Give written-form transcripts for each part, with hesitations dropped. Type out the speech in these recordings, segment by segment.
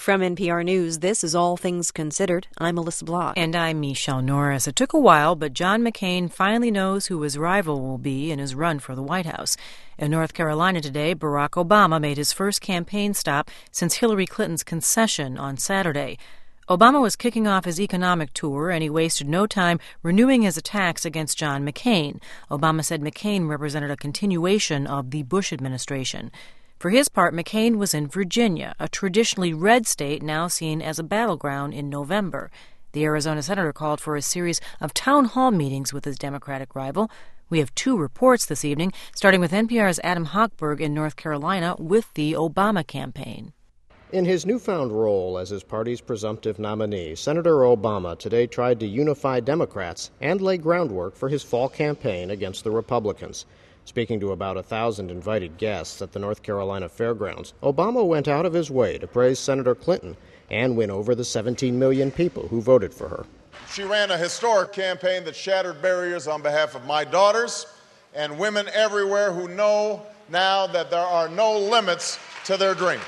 From NPR News, this is All Things Considered. I'm Melissa Block. And I'm Michelle Norris. It took a while, but John McCain finally knows who his rival will be in his run for the White House. In North Carolina today, Barack Obama made his first campaign stop since Hillary Clinton's concession on Saturday. Obama was kicking off his economic tour, and he wasted no time renewing his attacks against John McCain. Obama said McCain represented a continuation of the Bush administration. For his part, McCain was in Virginia, a traditionally red state now seen as a battleground in November. The Arizona senator called for a series of town hall meetings with his Democratic rival. We have two reports this evening, starting with NPR's Adam Hochberg in North Carolina with the Obama campaign. In his newfound role as his party's presumptive nominee, Senator Obama today tried to unify Democrats and lay groundwork for his fall campaign against the Republicans. Speaking to about 1,000 invited guests at the North Carolina Fairgrounds, Obama went out of his way to praise Senator Clinton and win over the 17 million people who voted for her. She ran a historic campaign that shattered barriers on behalf of my daughters and women everywhere who know now that there are no limits to their dreams.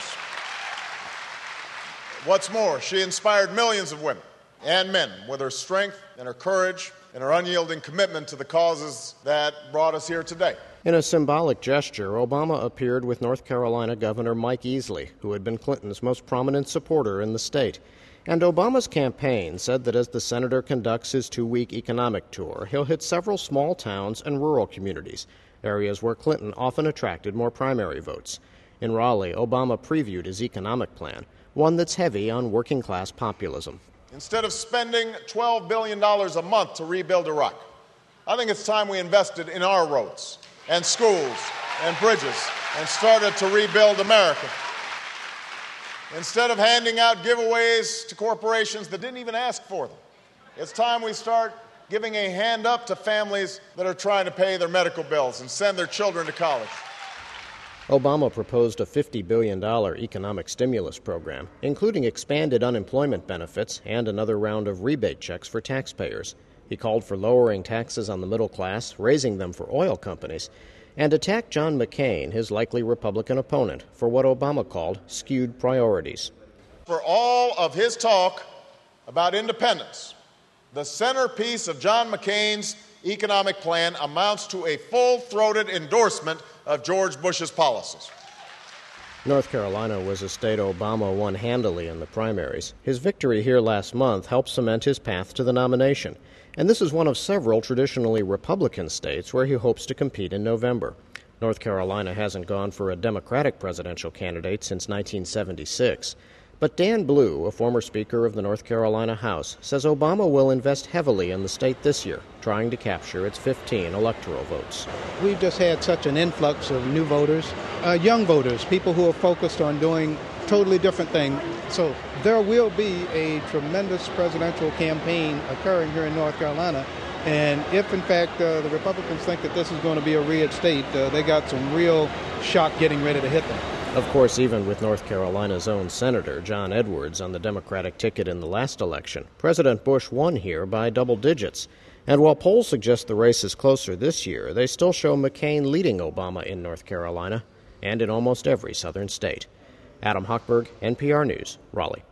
What's more, she inspired millions of women and men with her strength and her courage and her unyielding commitment to the causes that brought us here today. In a symbolic gesture, Obama appeared with North Carolina Governor Mike Easley, who had been Clinton's most prominent supporter in the state. And Obama's campaign said that as the senator conducts his 2-week economic tour, he'll hit several small towns and rural communities, areas where Clinton often attracted more primary votes. In Raleigh, Obama previewed his economic plan, one that's heavy on working-class populism. Instead of spending $12 billion a month to rebuild Iraq, I think it's time we invested in our roads and schools and bridges and started to rebuild America. Instead of handing out giveaways to corporations that didn't even ask for them, it's time we start giving a hand up to families that are trying to pay their medical bills and send their children to college. Obama proposed a $50 billion economic stimulus program, including expanded unemployment benefits and another round of rebate checks for taxpayers. He called for lowering taxes on the middle class, raising them for oil companies, and attacked John McCain, his likely Republican opponent, for what Obama called skewed priorities. For all of his talk about independence, the centerpiece of John McCain's economic plan amounts to a full-throated endorsement of George Bush's policies. North Carolina was a state Obama won handily in the primaries. His victory here last month helped cement his path to the nomination. And this is one of several traditionally Republican states where he hopes to compete in November. North Carolina hasn't gone for a Democratic presidential candidate since 1976. But Dan Blue, a former Speaker of the North Carolina House, says Obama will invest heavily in the state this year, trying to capture its 15 electoral votes. We've just had such an influx of new voters, young voters, people who are focused on doing totally different things. So there will be a tremendous presidential campaign occurring here in North Carolina. And if, in fact, the Republicans think that this is going to be a red state, they got some real shock getting ready to hit them. Of course, even with North Carolina's own Senator John Edwards on the Democratic ticket in the last election, President Bush won here by double digits. And while polls suggest the race is closer this year, they still show McCain leading Obama in North Carolina and in almost every southern state. Adam Hochberg, NPR News, Raleigh.